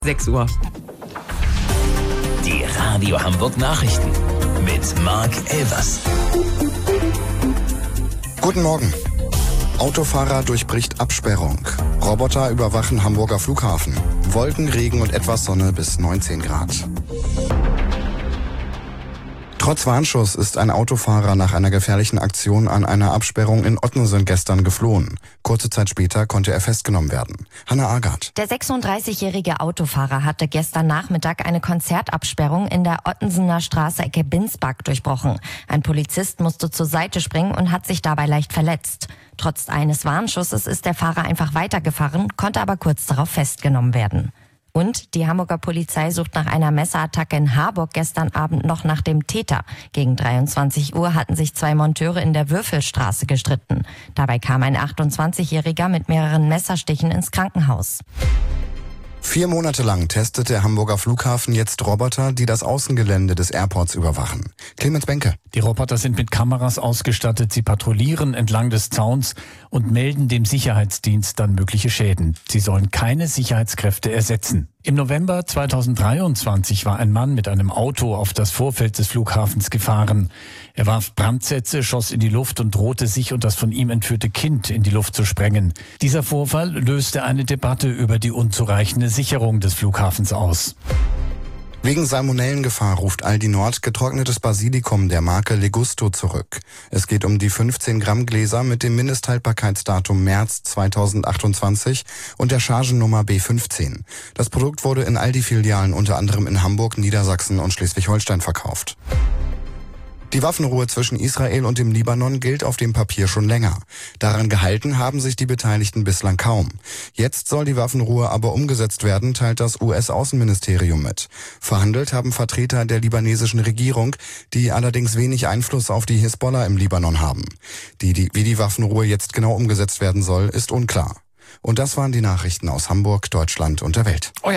6 Uhr. Die Radio Hamburg Nachrichten mit Marc Elvers. Guten Morgen. Autofahrer durchbricht Absperrung. Roboter überwachen Hamburger Flughafen. Wolken, Regen und etwas Sonne bis 19 Grad. Trotz Warnschuss ist ein Autofahrer nach einer gefährlichen Aktion an einer Absperrung in Ottensen gestern geflohen. Kurze Zeit später konnte er festgenommen werden. Hanna Agard. Der 36-jährige Autofahrer hatte gestern Nachmittag eine Konzertabsperrung in der Ottensener Straße Ecke Binsbach durchbrochen. Ein Polizist musste zur Seite springen und hat sich dabei leicht verletzt. Trotz eines Warnschusses ist der Fahrer einfach weitergefahren, konnte aber kurz darauf festgenommen werden. Und die Hamburger Polizei sucht nach einer Messerattacke in Harburg gestern Abend noch nach dem Täter. Gegen 23 Uhr hatten sich 2 Monteure in der Würfelstraße gestritten. Dabei kam ein 28-Jähriger mit mehreren Messerstichen ins Krankenhaus. 4 Monate lang testet der Hamburger Flughafen jetzt Roboter, die das Außengelände des Airports überwachen. Clemens Benke. Die Roboter sind mit Kameras ausgestattet. Sie patrouillieren entlang des Zauns und melden dem Sicherheitsdienst dann mögliche Schäden. Sie sollen keine Sicherheitskräfte ersetzen. Im November 2023 war ein Mann mit einem Auto auf das Vorfeld des Flughafens gefahren. Er warf Brandsätze, schoss in die Luft und drohte sich und das von ihm entführte Kind in die Luft zu sprengen. Dieser Vorfall löste eine Debatte über die unzureichende Sicherung des Flughafens aus. Wegen Salmonellengefahr ruft Aldi Nord getrocknetes Basilikum der Marke Legusto zurück. Es geht um die 15 Gramm Gläser mit dem Mindesthaltbarkeitsdatum März 2028 und der Chargennummer B15. Das Produkt wurde in Aldi-Filialen unter anderem in Hamburg, Niedersachsen und Schleswig-Holstein verkauft. Die Waffenruhe zwischen Israel und dem Libanon gilt auf dem Papier schon länger. Daran gehalten haben sich die Beteiligten bislang kaum. Jetzt soll die Waffenruhe aber umgesetzt werden, teilt das US-Außenministerium mit. Verhandelt haben Vertreter der libanesischen Regierung, die allerdings wenig Einfluss auf die Hisbollah im Libanon haben. Wie die Waffenruhe jetzt genau umgesetzt werden soll, ist unklar. Und das waren die Nachrichten aus Hamburg, Deutschland und der Welt.